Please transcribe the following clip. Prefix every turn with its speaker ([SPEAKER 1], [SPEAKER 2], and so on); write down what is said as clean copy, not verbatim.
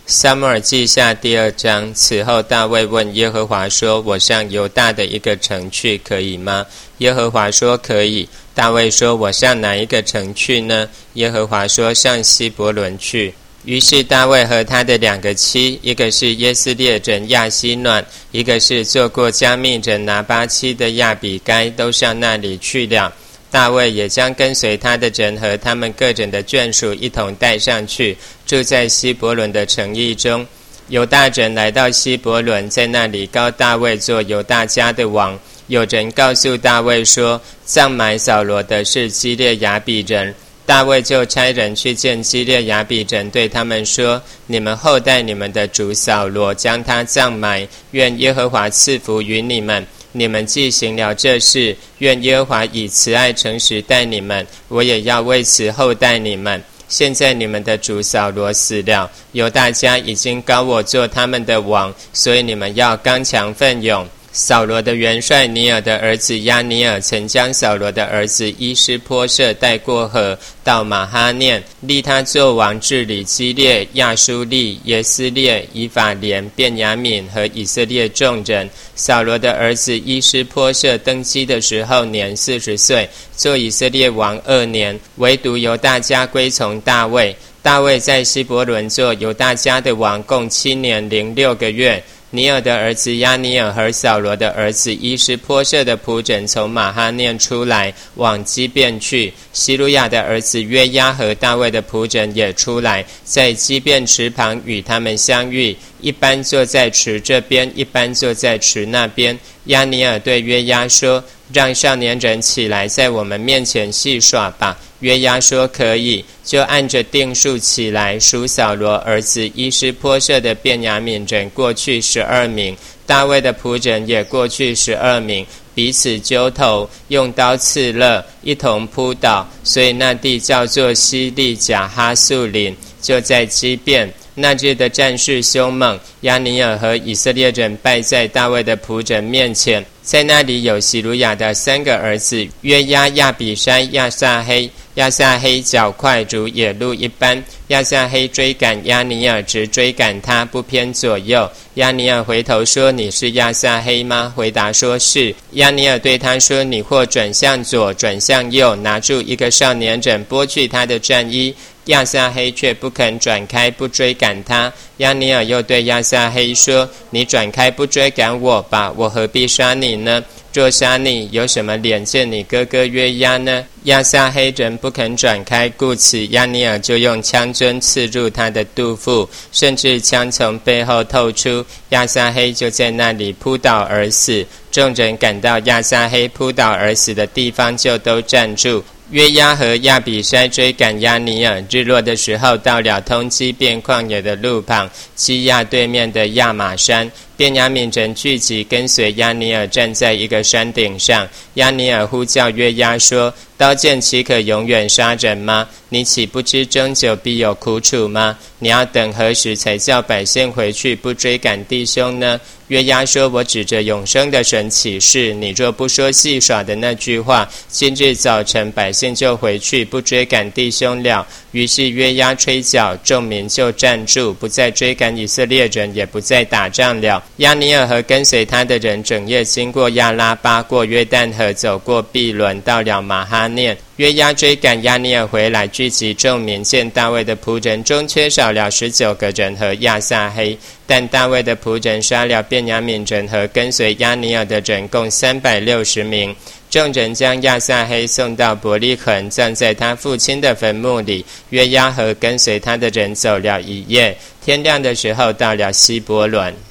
[SPEAKER 1] 撒母耳记下第2章。此后大卫问耶和华说，我上犹大的一个城去可以吗？耶和华说可以。大卫说，我上哪一个城去呢？耶和华说，上希伯伦去。于是大卫和他的2个妻，一个是耶斯列人亚希暖，一个是做过加密人拿巴妻的亚比该，都上那里去了。大卫也将跟随他的人和他们个人的眷属一同带上去，住在希伯伦的城邑中。犹大人来到希伯伦，在那里膏大卫做犹大家的王。有人告诉大卫说，葬埋扫罗的是基列雅比人。大卫就差人去见基列雅比人，对他们说，你们厚待你们的主扫罗，将他葬埋，愿耶和华赐福于你们。你们既行了这事，愿耶和华以慈爱诚实待你们，我也要为此厚待你们。现在你们的主扫罗死了，犹大家已经膏我做他们的王，所以你们要刚强奋勇。扫罗的元帅尼尔的儿子亚尼尔曾将扫罗的儿子伊施波设带过河到马哈念，立他做王，治理基列、亚书利、耶斯列、以法莲、便雅悯和以色列众人。扫罗的儿子伊施波设登基的时候年40岁，做以色列王2年，唯独犹大家归从大卫。大卫在希伯伦做犹大家的王，共7年零6个月。尼尔的儿子亚尼尔和扫罗的儿子伊施波设的仆人从马哈念出来，往基遍去。希鲁亚的儿子约押和大卫的仆人也出来，在基遍池旁与他们相遇，一般坐在池这边，一般坐在池那边。亚尼尔对约押说，让少年人起来，在我们面前戏耍吧。约押说可以，就按着定数起来，属扫罗儿子伊施波设的便雅悯人过去12名，大卫的仆人也过去12名，彼此揪头，用刀刺勒，一同扑倒，所以那地叫做西利甲哈素林，就在基遍。那日的战事凶猛，亚尼尔和以色列人败在大卫的仆人面前。在那里有希鲁亚的3个儿子，约押、亚比筛、亚撒黑。亚撒黑脚快如野鹿一般，亚撒黑追赶亚尼尔，直追赶他，不偏左右。亚尼尔回头说，你是亚撒黑吗？回答说是。亚尼尔对他说，你或转向左，转向右，拿住一个少年人，剥去他的战衣。亚撒黑却不肯转开，不追赶他。亚尼尔又对亚撒黑说，你转开不追赶我吧，我何必杀你呢？若杀你，有什么脸见你哥哥约押呢？亚撒黑人不肯转开，故此亚尼尔就用枪针刺入他的肚腹，甚至枪从背后透出，亚撒黑就在那里扑倒而死。众人赶到亚撒黑扑倒而死的地方，就都站住。约押和亚比筛追赶亚尼尔，日落的时候到了通基遍旷野的路旁，基亚对面的亚玛山。便雅悯人聚集，跟随亚尼尔站在一个山顶上。亚尼尔呼叫约押说，刀剑岂可永远杀人吗？你岂不知终久必有苦楚吗？你要等何时才叫百姓回去，不追赶弟兄呢？约押说，我指着永生的神起誓，你若不说戏耍的那句话，今日早晨百姓就回去，不追赶弟兄了。于是约押吹角，众民就站住，不再追赶以色列人，也不再打仗了。亚尼尔和跟随他的人整夜经过亚拉巴，过约旦河，走过毕伦，到了马哈念。约押追赶亚尼尔回来，聚集众民，见大卫的仆人中缺少了19个人和亚撒黑，但大卫的仆人杀了便雅悯人和跟随亚尼尔的人共360名。众人将亚撒黑送到伯利恒，葬在他父亲的坟墓里。约押和跟随他的人走了一夜，天亮的时候到了希伯伦。